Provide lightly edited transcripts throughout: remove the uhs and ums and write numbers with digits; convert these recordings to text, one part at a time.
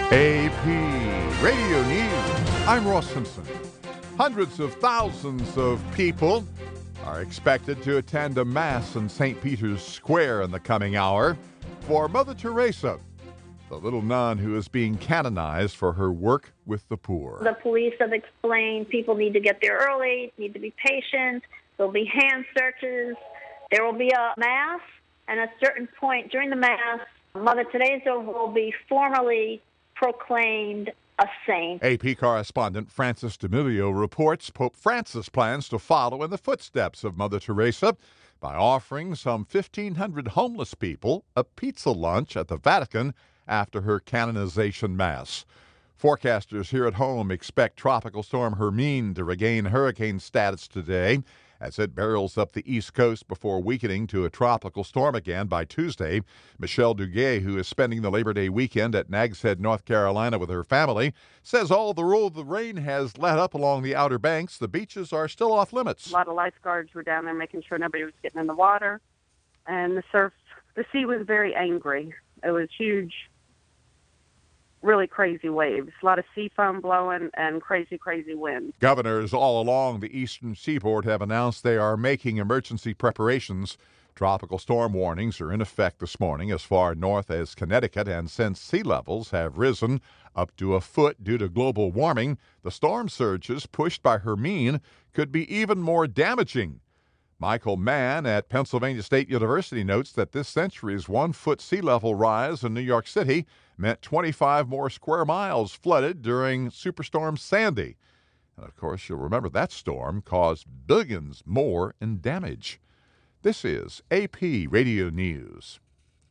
AP Radio News. I'm Ross Simpson. Hundreds of thousands of people are expected to attend a mass in St. Peter's Square in the coming hour for Mother Teresa, the little nun who is being canonized for her work with the poor. The police have explained people need to get there early, need to be patient. There'll be hand searches. There will be a mass, and at a certain point during the mass, Mother Teresa will be formally proclaimed a saint. AP correspondent Francis D'Amelio reports Pope Francis plans to follow in the footsteps of Mother Teresa by offering some 1,500 homeless people a pizza lunch at the Vatican after her canonization mass. Forecasters here at home expect Tropical Storm Hermine to regain hurricane status today as it barrels up the East Coast before weakening to a tropical storm again by Tuesday. Michelle Duguay, who is spending the Labor Day weekend at Nags Head, North Carolina with her family, says although the rain has let up along the Outer Banks, the beaches are still off limits. A lot of lifeguards were down there making sure nobody was getting in the water, and the sea was very angry. It was huge, really crazy waves, a lot of sea foam blowing and crazy, crazy wind. Governors all along the eastern seaboard have announced they are making emergency preparations. Tropical storm warnings are in effect this morning as far north as Connecticut, and since sea levels have risen up to a foot due to global warming, the storm surges pushed by Hermine could be even more damaging. Michael Mann at Pennsylvania State University notes that this century's 1-foot sea level rise in New York City meant 25 more square miles flooded during Superstorm Sandy. And of course, you'll remember that storm caused billions more in damage. This is AP Radio News.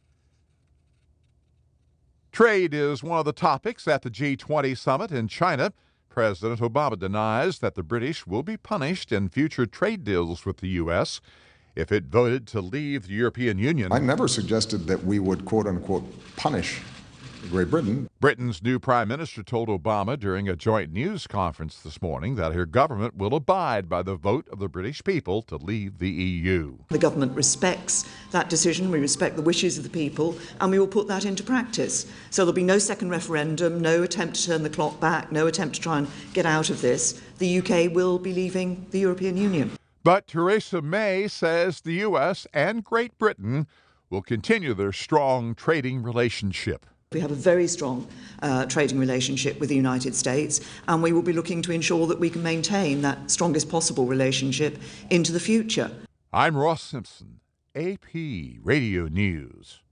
Trade is one of the topics at the G20 summit in China. President Obama denies that the British will be punished in future trade deals with the U.S. if it voted to leave the European Union. I never suggested that we would, quote-unquote, punish Great Britain. Britain's new prime minister told Obama during a joint news conference this morning that her government will abide by the vote of the British people to leave the EU. The government respects that decision, we respect the wishes of the people, and we will put that into practice. So there'll be no second referendum, no attempt to turn the clock back, no attempt to try and get out of this. The UK will be leaving the European Union. But Theresa May says the U.S. and Great Britain will continue their strong trading relationship. We have a very strong trading relationship with the United States, and we will be looking to ensure that we can maintain that strongest possible relationship into the future. I'm Ross Simpson, AP Radio News.